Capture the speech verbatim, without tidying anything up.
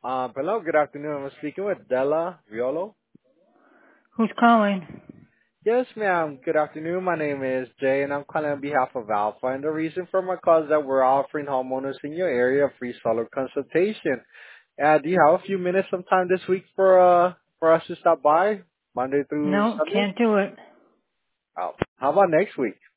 Um, hello, good afternoon. I'm speaking with Della Violo. Who's calling? Yes, ma'am. Good afternoon. My name is Jay, and I'm calling on behalf of Alpha. And the reason for my call is that we're offering homeowners in your area a free solar consultation. Uh, do you have a few minutes sometime this week for uh for us to stop by Monday through No, Sunday? can't do it. Oh, how about next week?